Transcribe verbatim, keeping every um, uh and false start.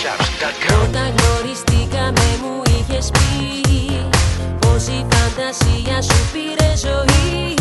Όταν γνωριστήκαμε μου είχες πει πως η φαντασία σου πήρε ζωή.